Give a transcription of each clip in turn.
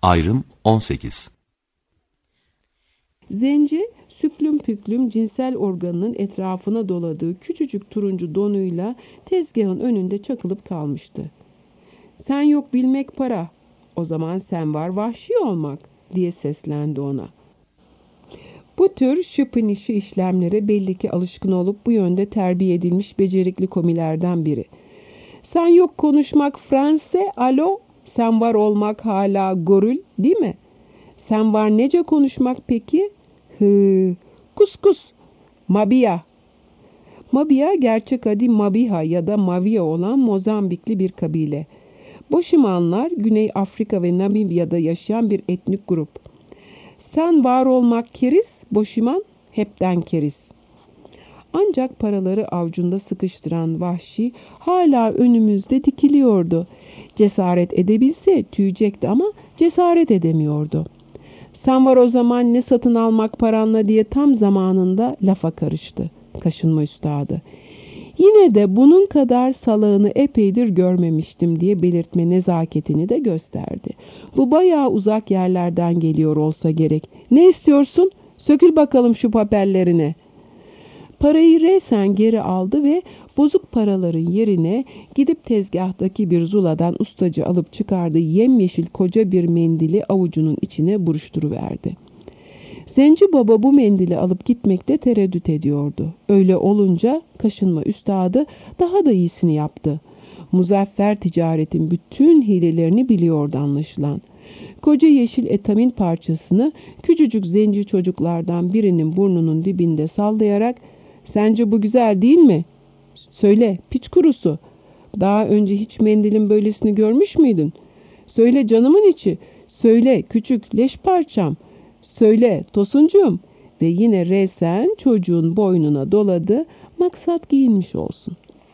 Ayrım 18. Zenci, süklüm püklüm cinsel organının etrafına doladığı küçücük turuncu donuyla tezgahın önünde çakılıp kalmıştı. "Sen yok bilmek para, o zaman sen var vahşi olmak," diye seslendi ona. Bu tür şıpın işi işlemlere belli ki alışkın olup bu yönde terbiye edilmiş becerikli komilerden biri. "Sen yok konuşmak Franse, alo, sen var olmak hala gorül, değil mi? Sen var nece konuşmak peki? Kuskus, Mabia." Mabia, gerçek adı Mabiha ya da Mavia olan Mozambikli bir kabile. Boşimanlar, Güney Afrika ve Namibya'da yaşayan bir etnik grup. Sen var olmak keriz, Boşiman hepten keriz. Ancak paraları avcunda sıkıştıran vahşi hala önümüzde dikiliyordu. Cesaret edebilse tüyecekti ama cesaret edemiyordu. "Sen var o zaman ne satın almak paranla," diye tam zamanında lafa karıştı kaşınma üstadı. "Yine de bunun kadar salağını epeydir görmemiştim," diye belirtme nezaketini de gösterdi. "Bu bayağı uzak yerlerden geliyor olsa gerek. Ne istiyorsun? Sökül bakalım şu papellerine." Parayı resen geri aldı ve bozuk paraların yerine gidip tezgahtaki bir zuladan ustacı alıp çıkardığı yemyeşil koca bir mendili avucunun içine buruşturuverdi. Zenci baba bu mendili alıp gitmekte tereddüt ediyordu. Öyle olunca kaşınma üstadı daha da iyisini yaptı. Muzaffer ticaretin bütün hilelerini biliyordu anlaşılan. Koca yeşil etamin parçasını küçücük zenci çocuklardan birinin burnunun dibinde sallayarak "Sence bu güzel değil mi? Söyle piç kurusu. Daha önce hiç mendilin böylesini görmüş müydün? Söyle canımın içi. Söyle küçük leş parçam. Söyle tosuncuğum." Ve yine resen çocuğun boynuna doladı, maksat giyinmiş olsun.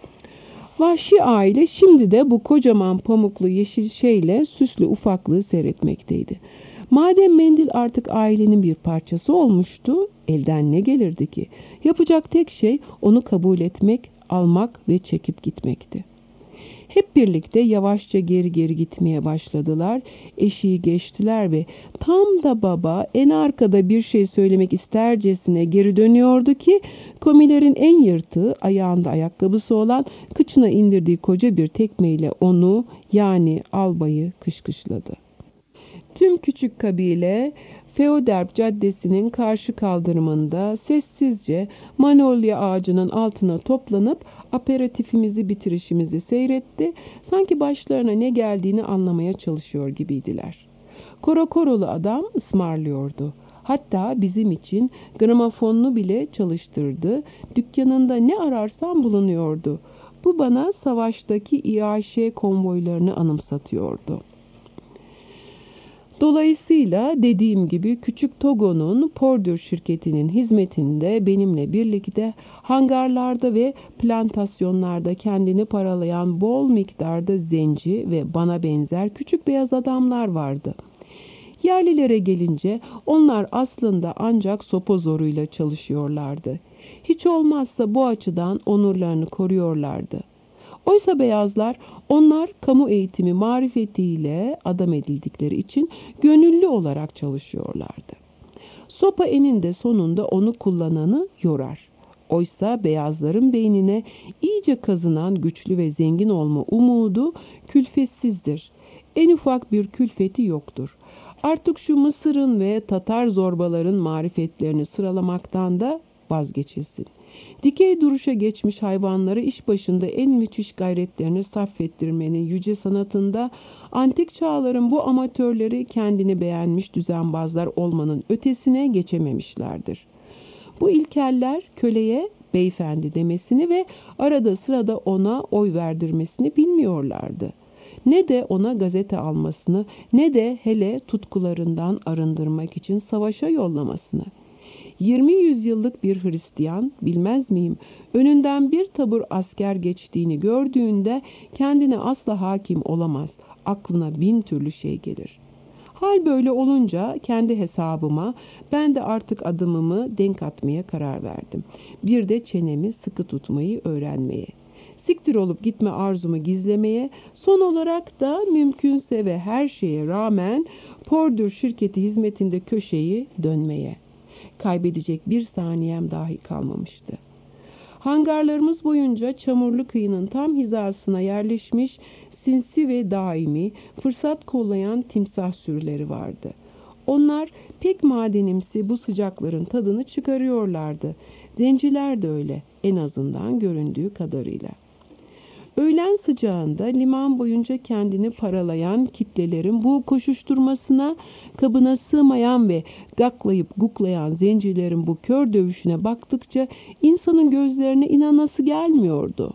Vahşi aile şimdi de bu kocaman pamuklu yeşil şeyle süslü ufaklığı seyretmekteydi. Madem mendil artık ailenin bir parçası olmuştu, elden ne gelirdi ki? Yapacak tek şey onu kabul etmek, almak ve çekip gitmekti. Hep birlikte yavaşça geri geri gitmeye başladılar. Eşiği geçtiler ve tam da baba en arkada bir şey söylemek istercesine geri dönüyordu ki komilerin en yırtığı, ayağında ayakkabısı olan, kıçına indirdiği koca bir tekmeyle onu, yani albayı kışkışladı. Tüm küçük kabile Feoderp Caddesi'nin karşı kaldırımında sessizce manolya ağacının altına toplanıp aperatifimizi bitirişimizi seyretti. Sanki başlarına ne geldiğini anlamaya çalışıyor gibiydiler. Korokorolu adam ısmarlıyordu. Hatta bizim için gramofonunu bile çalıştırdı. Dükkanında ne ararsam bulunuyordu. Bu bana savaştaki İAŞ konvoylarını anımsatıyordu. Dolayısıyla dediğim gibi küçük Togo'nun Pordür şirketinin hizmetinde benimle birlikte hangarlarda ve plantasyonlarda kendini paralayan bol miktarda zenci ve bana benzer küçük beyaz adamlar vardı. Yerlilere gelince onlar aslında ancak sopa zoruyla çalışıyorlardı. Hiç olmazsa bu açıdan onurlarını koruyorlardı. Oysa beyazlar, onlar kamu eğitimi marifetiyle adam edildikleri için gönüllü olarak çalışıyorlardı. Sopa eninde sonunda onu kullananı yorar. Oysa beyazların beynine iyice kazınan güçlü ve zengin olma umudu külfetsizdir. En ufak bir külfeti yoktur. Artık şu Mısır'ın ve Tatar zorbaların marifetlerini sıralamaktan da vazgeçilsin. Dikey duruşa geçmiş hayvanları iş başında en müthiş gayretlerini sarf ettirmenin yüce sanatında antik çağların bu amatörleri kendini beğenmiş düzenbazlar olmanın ötesine geçememişlerdir. Bu ilkeller köleye beyefendi demesini ve arada sırada ona oy verdirmesini bilmiyorlardı. Ne de ona gazete almasını, ne de hele tutkularından arındırmak için savaşa yollamasını. 20 yüzyıllık bir Hristiyan, bilmez miyim, önünden bir tabur asker geçtiğini gördüğünde kendine asla hakim olamaz. Aklına bin türlü şey gelir. Hal böyle olunca kendi hesabıma ben de artık adımımı denk atmaya karar verdim. Bir de çenemi sıkı tutmayı öğrenmeye. Siktir olup gitme arzumu gizlemeye, son olarak da mümkünse ve her şeye rağmen Pordür şirketi hizmetinde köşeyi dönmeye. Kaybedecek bir saniyem dahi kalmamıştı. Hangarlarımız boyunca çamurlu kıyının tam hizasına yerleşmiş sinsi ve daimi fırsat kollayan timsah sürüleri vardı. Onlar pek madenimsi bu sıcakların tadını çıkarıyorlardı. Zenciler de öyle, en azından göründüğü kadarıyla. Öğlen sıcağında liman boyunca kendini paralayan kitlelerin bu koşuşturmasına, kabına sığmayan ve gaklayıp guklayan zencilerin bu kör dövüşüne baktıkça insanın gözlerine inanası gelmiyordu.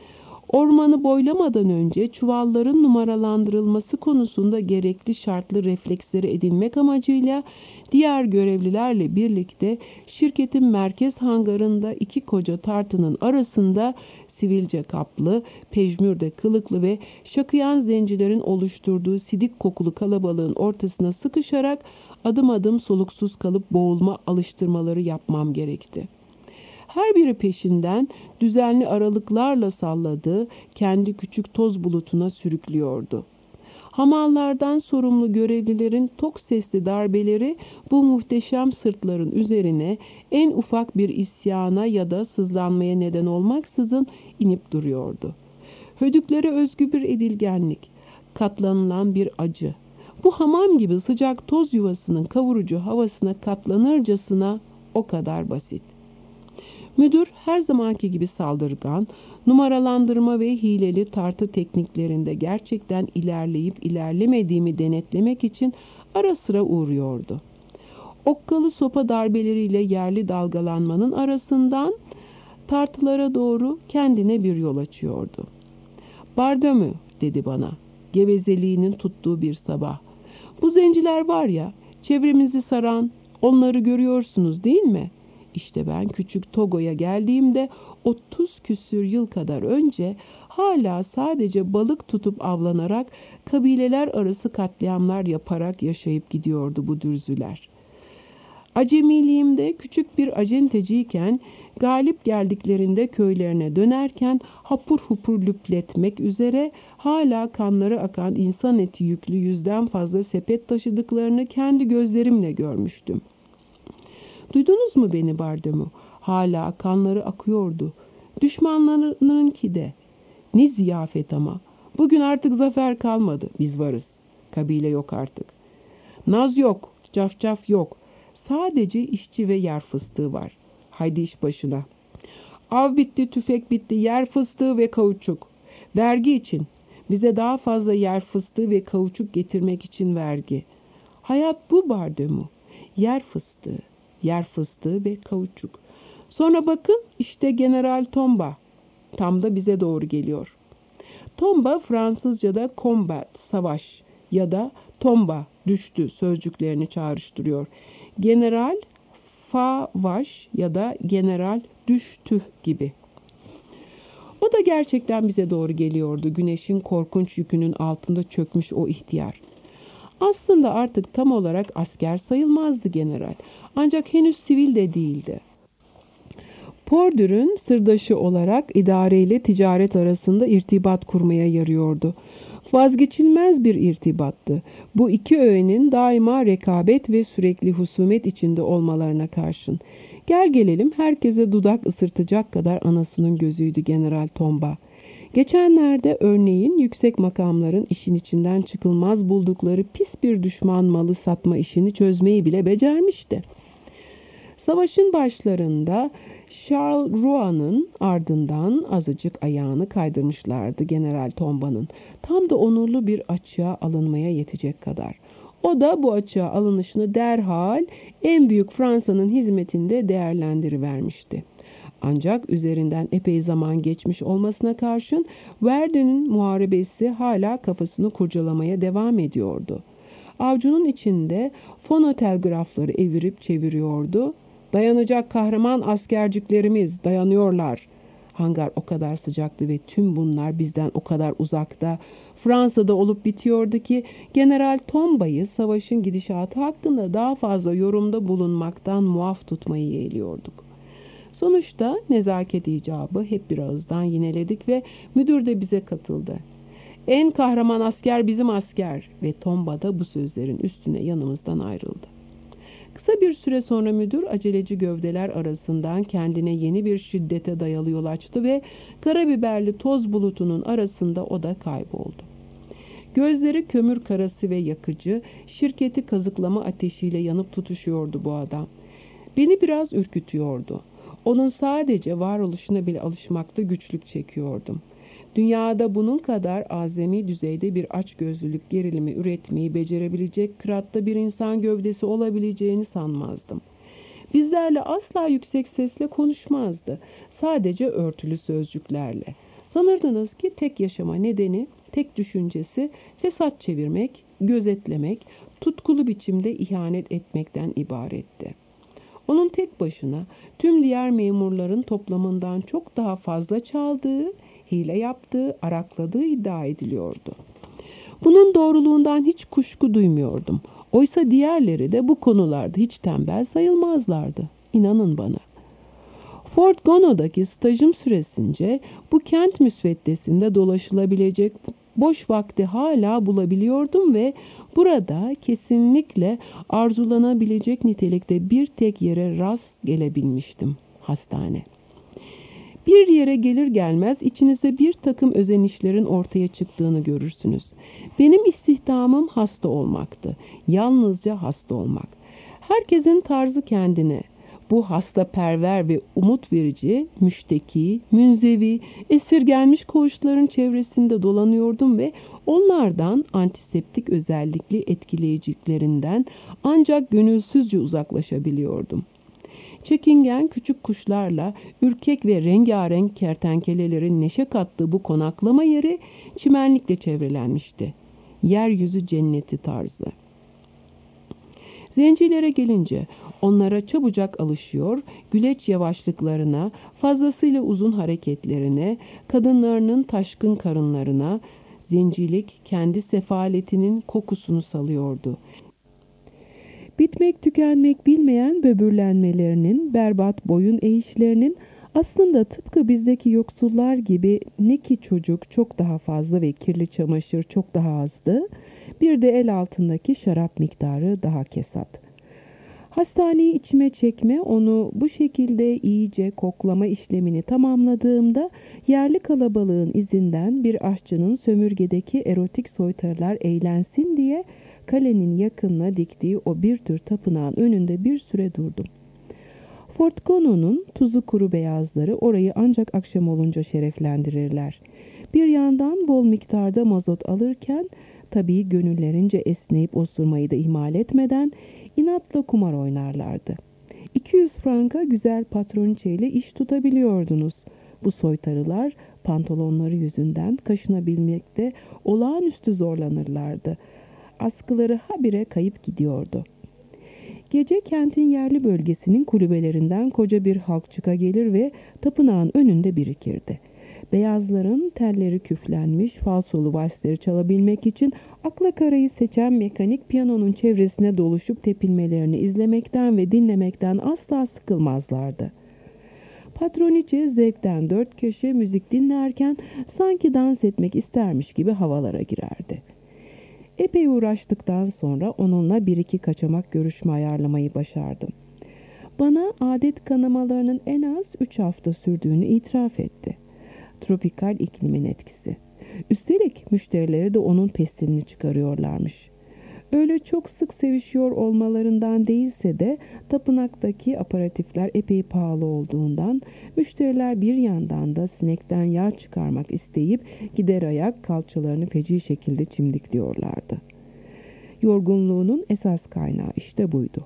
Ormanı boylamadan önce çuvalların numaralandırılması konusunda gerekli şartlı refleksleri edinmek amacıyla diğer görevlilerle birlikte şirketin merkez hangarında iki koca tartının arasında sivilce kaplı, pejmürde kılıklı ve şakıyan zencilerin oluşturduğu sidik kokulu kalabalığın ortasına sıkışarak adım adım soluksuz kalıp boğulma alıştırmaları yapmam gerekti. Her biri peşinden düzenli aralıklarla salladığı kendi küçük toz bulutuna sürüklüyordu. Hamallardan sorumlu görevlilerin tok sesli darbeleri bu muhteşem sırtların üzerine en ufak bir isyana ya da sızlanmaya neden olmaksızın inip duruyordu. Hödüklere özgü bir edilgenlik, katlanılan bir acı. Bu hamam gibi sıcak toz yuvasının kavurucu havasına katlanırcasına o kadar basit. Müdür her zamanki gibi saldırgan, numaralandırma ve hileli tartı tekniklerinde gerçekten ilerleyip ilerlemediğimi denetlemek için ara sıra uğruyordu. Okkalı sopa darbeleriyle yerli dalgalanmanın arasından tartılara doğru kendine bir yol açıyordu. "Bardamü," dedi bana, gevezeliğinin tuttuğu bir sabah. "Bu zenciler var ya, çevremizi saran, onları görüyorsunuz değil mi? İşte ben küçük Togo'ya geldiğimde 30 küsür yıl kadar önce hala sadece balık tutup avlanarak kabileler arası katliamlar yaparak yaşayıp gidiyordu bu dürzüler. Acemiliğimde küçük bir acenteciyken galip geldiklerinde köylerine dönerken hapur hupur lüpletmek üzere hala kanları akan insan eti yüklü 100'den fazla sepet taşıdıklarını kendi gözlerimle görmüştüm. Duydunuz mu beni Bardemü? Hala kanları akıyordu. Düşmanlarınınki de. Ne ziyafet ama. Bugün artık zafer kalmadı. Biz varız. Kabile yok artık. Naz yok. Cafcaf yok. Sadece işçi ve yer fıstığı var. Haydi iş başına. Av bitti, tüfek bitti. Yer fıstığı ve kauçuk. Vergi için. Bize daha fazla yer fıstığı ve kauçuk getirmek için vergi. Hayat bu Bardemü. Yer fıstığı. Yer fıstığı ve kauçuk. Sonra bakın işte General Tomba. Tam da bize doğru geliyor. Tomba Fransızca'da combat, savaş ya da tomba, düştü sözcüklerini çağrıştırıyor. General favaş ya da general düştü gibi. O da gerçekten bize doğru geliyordu. Güneşin korkunç yükünün altında çökmüş o ihtiyar. Aslında artık tam olarak asker sayılmazdı general. Ancak henüz sivil de değildi. Pordür'ün sırdaşı olarak idareyle ticaret arasında irtibat kurmaya yarıyordu. Vazgeçilmez bir irtibattı. Bu iki öğenin daima rekabet ve sürekli husumet içinde olmalarına karşın. Gel gelelim herkese dudak ısırtacak kadar anasının gözüydü General Tomba. Geçenlerde örneğin yüksek makamların işin içinden çıkılmaz buldukları pis bir düşman malı satma işini çözmeyi bile becermişti. Savaşın başlarında Charleroi ardından azıcık ayağını kaydırmışlardı General Tomba'nın. Tam da onurlu bir açığa alınmaya yetecek kadar. O da bu açığa alınışını derhal en büyük Fransa'nın hizmetinde değerlendirivermişti. Ancak üzerinden epey zaman geçmiş olmasına karşın Verdun'un muharebesi hala kafasını kurcalamaya devam ediyordu. Avcunun içinde fonotelgrafları evirip çeviriyordu. Dayanacak kahraman askerciklerimiz dayanıyorlar. Hangar o kadar sıcaktı ve tüm bunlar bizden o kadar uzakta, Fransa'da olup bitiyordu ki General Tomba'yı savaşın gidişatı hakkında daha fazla yorumda bulunmaktan muaf tutmayı yeğliyorduk. Sonuçta nezaket icabı hep bir ağızdan yineledik ve müdür de bize katıldı. En kahraman asker bizim asker ve Tomba da bu sözlerin üstüne yanımızdan ayrıldı. Kısa bir süre sonra müdür aceleci gövdeler arasından kendine yeni bir şiddete dayalı yol açtı ve karabiberli toz bulutunun arasında o da kayboldu. Gözleri kömür karası ve yakıcı, şirketi kazıklama ateşiyle yanıp tutuşuyordu bu adam. Beni biraz ürkütüyordu. Onun sadece varoluşuna bile alışmakta güçlük çekiyordum. Dünyada bunun kadar azami düzeyde bir açgözlülük gerilimi üretmeyi becerebilecek kıratta bir insan gövdesi olabileceğini sanmazdım. Bizlerle asla yüksek sesle konuşmazdı. Sadece örtülü sözcüklerle. Sanırdınız ki tek yaşama nedeni, tek düşüncesi fesat çevirmek, gözetlemek, tutkulu biçimde ihanet etmekten ibaretti. Onun tek başına tüm diğer memurların toplamından çok daha fazla çaldığı, hile yaptığı, arakladığı iddia ediliyordu. Bunun doğruluğundan hiç kuşku duymuyordum. Oysa diğerleri de bu konularda hiç tembel sayılmazlardı. İnanın bana. Fort Gono'daki stajım süresince bu kent müsveddesinde dolaşılabilecek boş vakti hala bulabiliyordum ve burada kesinlikle arzulanabilecek nitelikte bir tek yere rast gelebilmiştim: hastane. Bir yere gelir gelmez içinizde bir takım özenişlerin ortaya çıktığını görürsünüz. Benim istihdamım hasta olmaktı. Yalnızca hasta olmak. Herkesin tarzı kendine. Bu hastaperver ve umut verici, müşteki, münzevi, esirgelmiş koğuşların çevresinde dolanıyordum ve onlardan antiseptik özellikli etkileyiciklerinden ancak gönülsüzce uzaklaşabiliyordum. Çekingen küçük kuşlarla ürkek ve rengarenk kertenkelelerin neşe kattığı bu konaklama yeri çimenlikle çevrelenmişti. Yeryüzü cenneti tarzı. Zencilere gelince onlara çabucak alışıyor, güleç yavaşlıklarına, fazlasıyla uzun hareketlerine, kadınlarının taşkın karınlarına, zencilik kendi sefaletinin kokusunu salıyordu. Bitmek tükenmek bilmeyen böbürlenmelerinin, berbat boyun eğişlerinin aslında tıpkı bizdeki yoksullar gibi ne ki çocuk çok daha fazla ve kirli çamaşır çok daha azdı, bir de el altındaki şarap miktarı daha kesat. Hastaneyi içime çekme, onu bu şekilde iyice koklama işlemini tamamladığımda yerli kalabalığın izinden bir aşçının sömürgedeki erotik soytarılar eğlensin diye kalenin yakınına diktiği o bir tür tapınağın önünde bir süre durdum. Fort Gono'nun tuzu kuru beyazları orayı ancak akşam olunca şereflendirirler. Bir yandan bol miktarda mazot alırken, tabii gönüllerince esneyip osurmayı da ihmal etmeden inatla kumar oynarlardı. 200 franka güzel patroniçeyle iş tutabiliyordunuz. Bu soytarılar pantolonları yüzünden kaşınabilmekte olağanüstü zorlanırlardı. Askıları habire kayıp gidiyordu. Gece kentin yerli bölgesinin kulübelerinden koca bir halkçıka gelir ve tapınağın önünde birikirdi. Beyazların telleri küflenmiş falsolu valsleri çalabilmek için akla karayı seçen mekanik piyanonun çevresine doluşup tepinmelerini izlemekten ve dinlemekten asla sıkılmazlardı. Patroniçe zevkten dört köşe müzik dinlerken sanki dans etmek istermiş gibi havalara girerdi. Epey uğraştıktan sonra onunla bir iki kaçamak görüşme ayarlamayı başardım. Bana adet kanamalarının en az 3 hafta sürdüğünü itiraf etti. Tropikal iklimin etkisi. Üstelik müşterileri de onun pestilini çıkarıyorlarmış. Öyle çok sık sevişiyor olmalarından değilse de tapınaktaki aparatifler epey pahalı olduğundan müşteriler bir yandan da sinekten yağ çıkarmak isteyip gider ayak kalçalarını feci şekilde çimdikliyorlardı. Yorgunluğunun esas kaynağı işte buydu.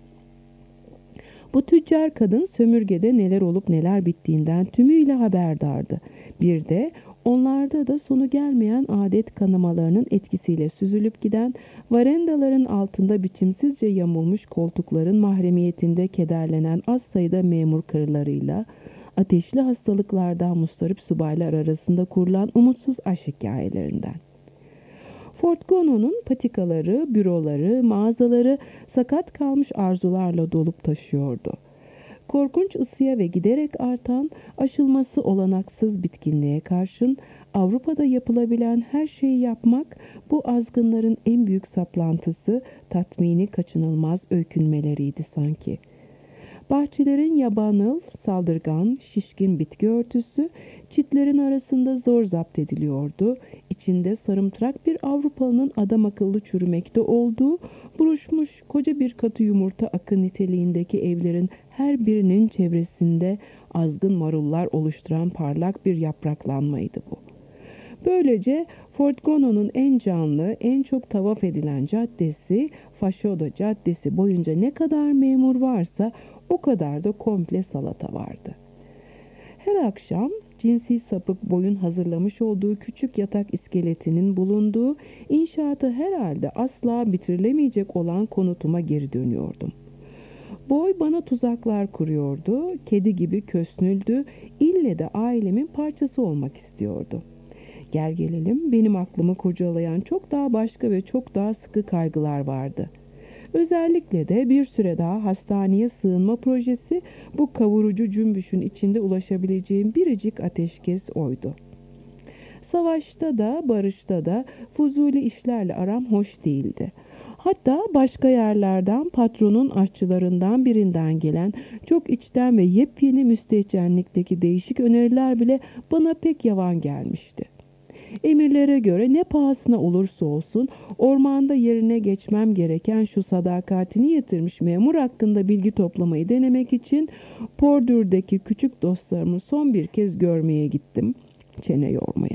Bu tüccar kadın sömürgede neler olup neler bittiğinden tümüyle haberdardı. Bir de onlarda da sonu gelmeyen adet kanamalarının etkisiyle süzülüp giden varendaların altında biçimsizce yamulmuş koltukların mahremiyetinde kederlenen az sayıda memur karılarıyla ateşli hastalıklardan mustarip subaylar arasında kurulan umutsuz aşk hikayelerinden. Fort Gono'nun patikaları, büroları, mağazaları sakat kalmış arzularla dolup taşıyordu. Korkunç ısıya ve giderek artan, aşılması olanaksız bitkinliğe karşın Avrupa'da yapılabilen her şeyi yapmak, bu azgınların en büyük saplantısı, tatmini kaçınılmaz öykünmeleriydi sanki. Bahçelerin yabanıl, saldırgan, şişkin bitki örtüsü çitlerin arasında zor zapt ediliyordu. İçinde sarımtırak bir Avrupalı'nın adamakıllı çürümekte olduğu, buruşmuş koca bir katı yumurta akı niteliğindeki evlerin her birinin çevresinde azgın marullar oluşturan parlak bir yapraklanmaydı bu. Böylece Fort Gono'nun en canlı, en çok tavaf edilen caddesi, Fashoda Caddesi boyunca ne kadar memur varsa o kadar da komple salata vardı. Her akşam cinsi sapık boyun hazırlamış olduğu küçük yatak iskeletinin bulunduğu, inşaatı herhalde asla bitirilemeyecek olan konutuma geri dönüyordum. Boy bana tuzaklar kuruyordu, kedi gibi kösnüldü, ille de ailemin parçası olmak istiyordu. Gel gelelim, benim aklımı kurcalayan çok daha başka ve çok daha sıkı kaygılar vardı. Özellikle de bir süre daha hastaneye sığınma projesi, bu kavurucu cümbüşün içinde ulaşabileceğim biricik ateşkes oydu. Savaşta da barışta da fuzuli işlerle aram hoş değildi. Hatta başka yerlerden, patronun aşçılarından birinden gelen çok içten ve yepyeni müstehcenlikteki değişik öneriler bile bana pek yavan gelmişti. Emirlere göre ne pahasına olursa olsun ormanda yerine geçmem gereken şu sadakatini yitirmiş memur hakkında bilgi toplamayı denemek için Pordür'deki küçük dostlarımı son bir kez görmeye gittim, çene yormaya.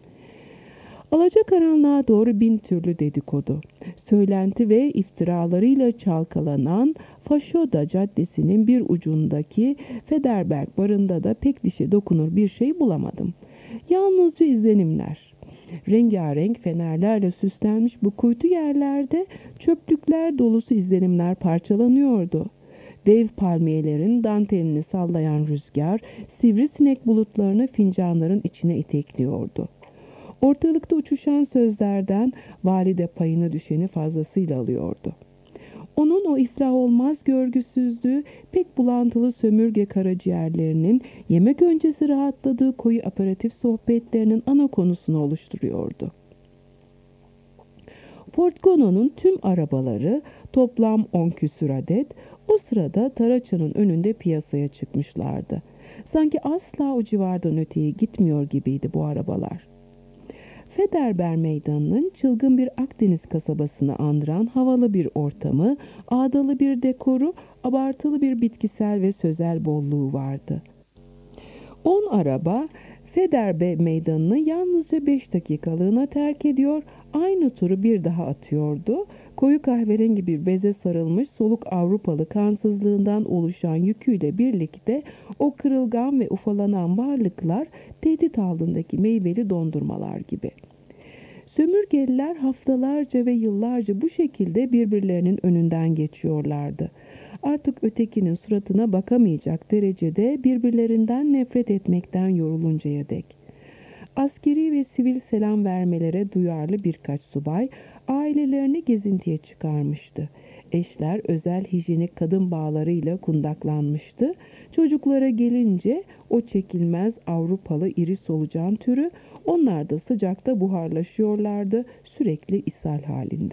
Alacakaranlığa doğru bin türlü dedikodu, söylenti ve iftiralarıyla çalkalanan Fashoda Caddesi'nin bir ucundaki Federberg barında da pek dişe dokunur bir şey bulamadım. Yalnızca izlenimler. Rengarenk fenerlerle süslenmiş bu kuytu yerlerde çöplükler dolusu izlenimler parçalanıyordu. Dev palmiyelerin dantelini sallayan rüzgar, sivrisinek bulutlarını fincanların içine itekliyordu. Ortalıkta uçuşan sözlerden valide payına düşeni fazlasıyla alıyordu. Onun o iflah olmaz görgüsüzlüğü pek bulantılı sömürge karaciğerlerinin yemek öncesi rahatladığı koyu aperatif sohbetlerinin ana konusunu oluşturuyordu. Fort Gono'nun tüm arabaları, toplam 10 küsur adet, o sırada Taraça'nın önünde piyasaya çıkmışlardı. Sanki asla o civardan öteye gitmiyor gibiydi bu arabalar. Federber Meydanı'nın çılgın bir Akdeniz kasabasını andıran havalı bir ortamı, ağdalı bir dekoru, abartılı bir bitkisel ve sözel bolluğu vardı. 10 araba Federber Meydanı'nı yalnızca 5 dakikalığına terk ediyor, aynı turu bir daha atıyordu. Koyu kahverengi bir beze sarılmış soluk Avrupalı kansızlığından oluşan yüküyle birlikte o kırılgan ve ufalanan varlıklar tehdit altındaki meyveli dondurmalar gibi. Sömürgeliler haftalarca ve yıllarca bu şekilde birbirlerinin önünden geçiyorlardı. Artık ötekinin suratına bakamayacak derecede birbirlerinden nefret etmekten yoruluncaya dek. Askeri ve sivil selam vermelere duyarlı birkaç subay ailelerini gezintiye çıkarmıştı. Eşler özel hijyenik kadın bağlarıyla kundaklanmıştı. Çocuklara gelince o çekilmez Avrupalı iri solucan türü, onlar da sıcakta buharlaşıyorlardı, sürekli ishal halinde.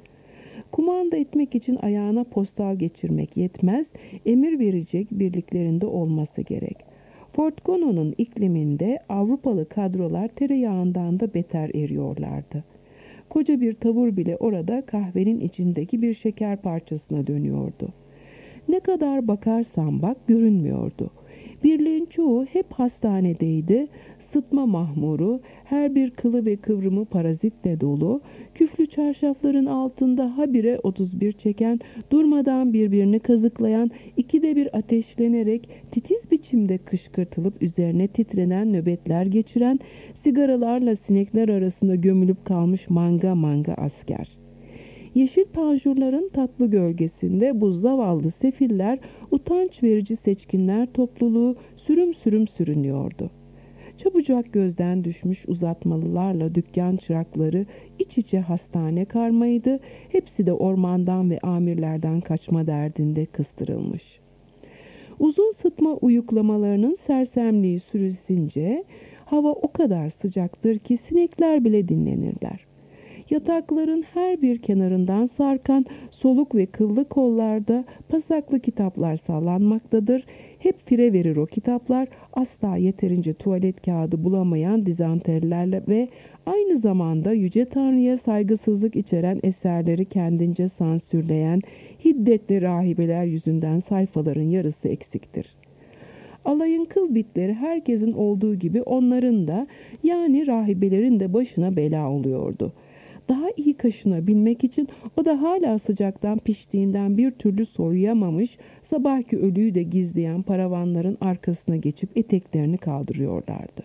Kumanda etmek için ayağına postal geçirmek yetmez, emir verecek birliklerinde olması gerek. Fort Gono'nun ikliminde Avrupalı kadrolar tereyağından da beter eriyorlardı. Koca bir tavır bile orada kahvenin içindeki bir şeker parçasına dönüyordu. Ne kadar bakarsan bak görünmüyordu. Birliğin çoğu hep hastanedeydi. Sıtma mahmuru, her bir kılı ve kıvrımı parazitle dolu, küflü çarşafların altında habire 31 çeken, durmadan birbirini kazıklayan, ikide bir ateşlenerek titiz biçimde kışkırtılıp üzerine titrenen nöbetler geçiren, sigaralarla sinekler arasında gömülüp kalmış manga manga asker. Yeşil panjurların tatlı gölgesinde bu zavallı sefiller, utanç verici seçkinler topluluğu sürüm sürüm sürünüyordu. Çabucak gözden düşmüş uzatmalılarla dükkan çırakları iç içe hastane karmaydı. Hepsi de ormandan ve amirlerden kaçma derdinde kıstırılmış. Uzun Lokma uyuklamalarının sersemliği süresince hava o kadar sıcaktır ki sinekler bile dinlenirler. Yatakların her bir kenarından sarkan soluk ve kıllı kollarda pasaklı kitaplar sallanmaktadır. Hep fire verir o kitaplar, asla yeterince tuvalet kağıdı bulamayan dizanterilerle ve aynı zamanda Yüce Tanrı'ya saygısızlık içeren eserleri kendince sansürleyen hiddetli rahibeler yüzünden sayfaların yarısı eksiktir. Alayın kıl bitleri herkesin olduğu gibi onların da, yani rahibelerin de başına bela oluyordu. Daha iyi kaşınabilmek için o da hala sıcaktan piştiğinden bir türlü soyuyamamış, sabahki ölüyü de gizleyen paravanların arkasına geçip eteklerini kaldırıyorlardı.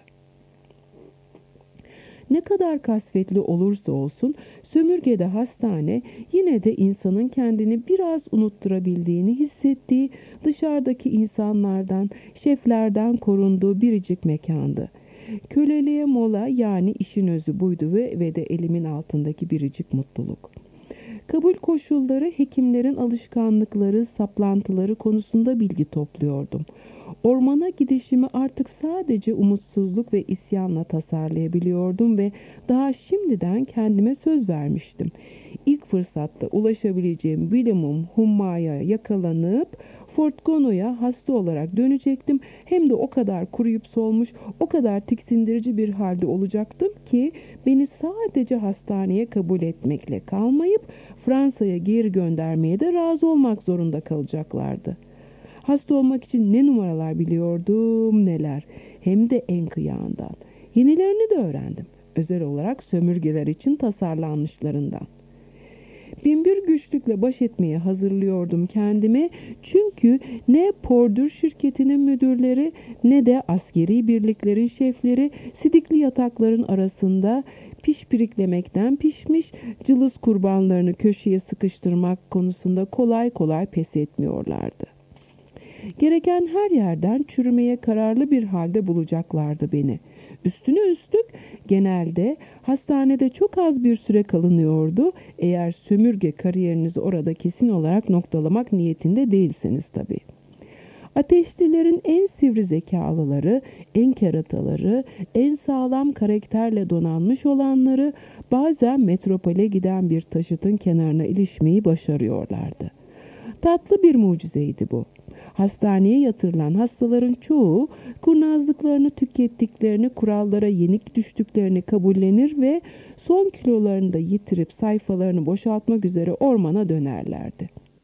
Ne kadar kasvetli olursa olsun sömürgede hastane yine de insanın kendini biraz unutturabildiğini hissettiği, dışarıdaki insanlardan, şeflerden korunduğu biricik mekandı. Köleliğe mola, yani işin özü buydu ve de elimin altındaki biricik mutluluk. Kabul koşulları, hekimlerin alışkanlıkları, saplantıları konusunda bilgi topluyordum. Ormana gidişimi artık sadece umutsuzluk ve isyanla tasarlayabiliyordum ve daha şimdiden kendime söz vermiştim. İlk fırsatta ulaşabileceğim bilimum hummaya yakalanıp Fort Gono'ya hasta olarak dönecektim. Hem de o kadar kuruyup solmuş, o kadar tiksindirici bir halde olacaktım ki beni sadece hastaneye kabul etmekle kalmayıp Fransa'ya geri göndermeye de razı olmak zorunda kalacaklardı. Hasta olmak için ne numaralar biliyordum, neler. Hem de en kıyağından. Yenilerini de öğrendim. Özel olarak sömürgeler için tasarlanmışlarından. Binbir güçlükle baş etmeye hazırlıyordum kendimi. Çünkü ne Pordür şirketinin müdürleri ne de askeri birliklerin şefleri sidikli yatakların arasında pişpiriklemekten pişmiş cılız kurbanlarını köşeye sıkıştırmak konusunda kolay kolay pes etmiyorlardı. Gereken her yerden çürümeye kararlı bir halde bulacaklardı beni. Üstüne üstlük genelde hastanede çok az bir süre kalınıyordu. Eğer sömürge kariyerinizi orada kesin olarak noktalamak niyetinde değilseniz tabii. Ateşlilerin en sivri zekalıları, en kerataları, en sağlam karakterle donanmış olanları bazen metropole giden bir taşıtın kenarına ilişmeyi başarıyorlardı. Tatlı bir mucizeydi bu. Hastaneye yatırılan hastaların çoğu kurnazlıklarını tükettiklerini, kurallara yenik düştüklerini kabullenir ve son kilolarını da yitirip sayfalarını boşaltmak üzere ormana dönerlerdi.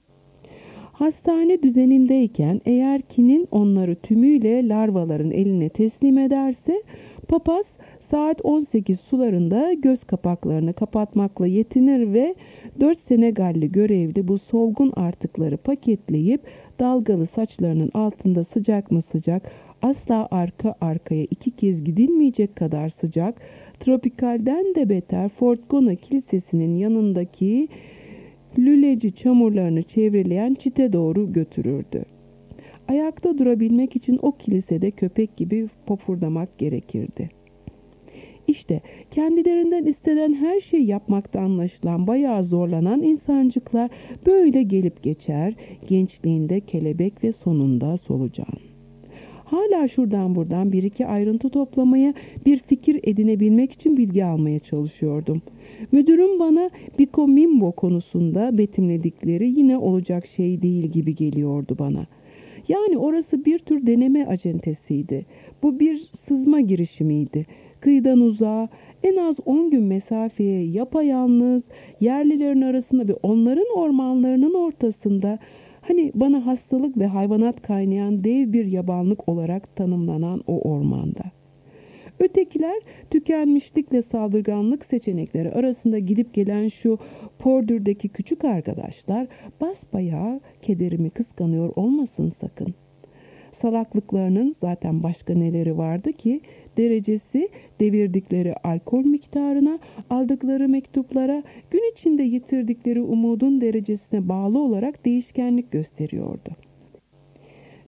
Hastane düzenindeyken eğer kinin onları tümüyle larvaların eline teslim ederse, papaz saat 18 sularında göz kapaklarını kapatmakla yetinir ve 4 Senegalli görevli bu solgun artıkları paketleyip dalgalı saçlarının altında sıcak mı sıcak, asla arka arkaya 2 kez gidilmeyecek kadar sıcak, tropikalden de beter Fort Gono Kilisesi'nin yanındaki lüleci çamurlarını çevreleyen çite doğru götürürdü. Ayakta durabilmek için o kilisede köpek gibi pofurdamak gerekirdi. İşte kendilerinden istenen her şeyi yapmakta anlaşılan, bayağı zorlanan insancıklar böyle gelip geçer, gençliğinde kelebek ve sonunda solucan. Hala şuradan buradan bir iki ayrıntı toplamaya, bir fikir edinebilmek için bilgi almaya çalışıyordum. Müdürüm bana Biko Mimbo konusunda betimledikleri yine olacak şey değil gibi geliyordu bana. Yani orası bir tür deneme acentesiydi. Bu bir sızma girişimiydi. Kıyıdan uzağa, en az 10 gün mesafeye yapayalnız, yerlilerin arasında ve onların ormanlarının ortasında, hani bana hastalık ve hayvanat kaynayan dev bir yabanlık olarak tanımlanan o ormanda. Ötekiler tükenmişlikle saldırganlık seçenekleri arasında gidip gelen şu Pordür'deki küçük arkadaşlar basbayağı kederimi kıskanıyor olmasın sakın. Salaklıklarının zaten başka neleri vardı ki, derecesi devirdikleri alkol miktarına, aldıkları mektuplara, gün içinde yitirdikleri umudun derecesine bağlı olarak değişkenlik gösteriyordu.